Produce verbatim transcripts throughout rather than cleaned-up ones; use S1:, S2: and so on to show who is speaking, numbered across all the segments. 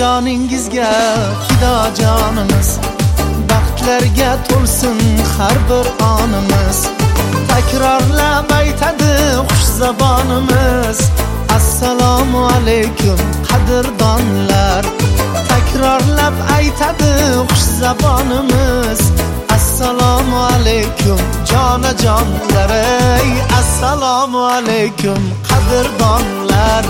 S1: joningizga fido jonimiz, baxtlarga to'lsin har bir onimiz. Takrorlab aytadi xush zabonimiz, assalomu alaykum qadrdonlar. Takrorlab aytadi xush zabonimiz, assalomu alaykum jonajonlar, ey assalomu alaykum qadrdonlar.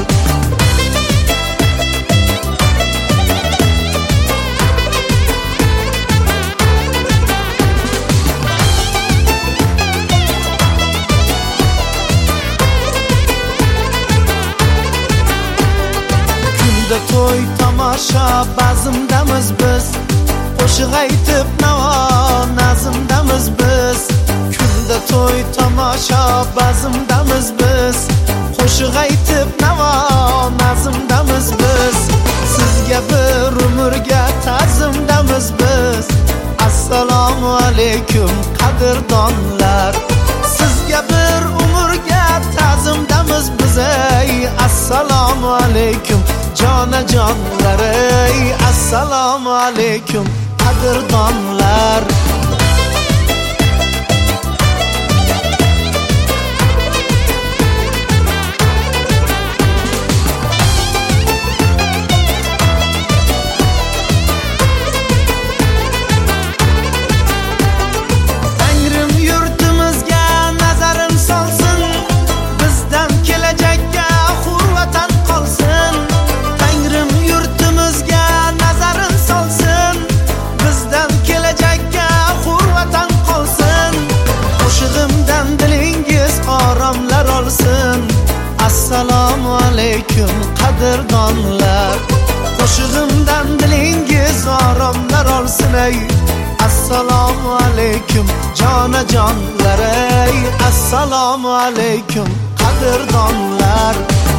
S1: Kunda to'y tomosha bazmdamiz biz, qo'shiq aytib navo nazmdamiz biz. Kunda to'y tomosha bazmdamiz biz, qo'shiq aytib navo nazmdamiz biz. Sizga bir umrga ta'zimdamiz biz, assalomu alaykum qadrdonlar. Sizga bir umrga ta'zimdamiz biz, ey assalomu alaykum jonajonlar, ey assalomu alaykum qadrdonlar. Tangrim yurtimizga nazarin solsin, bizdan kelajakka hurvatan qolsin. Tangrim yurtimizga nazarin solsin, bizdan kelajakka hurvatan qolsin. Qo'shig'imdan dilingiz oromlar olsin, assalomu alaykum qadrdonlar. Qo'shig'imdan dilingiz oromlar olsin, ey assalomu alaykum jonajonlar, ey assalomu alaykum qadrdonlar.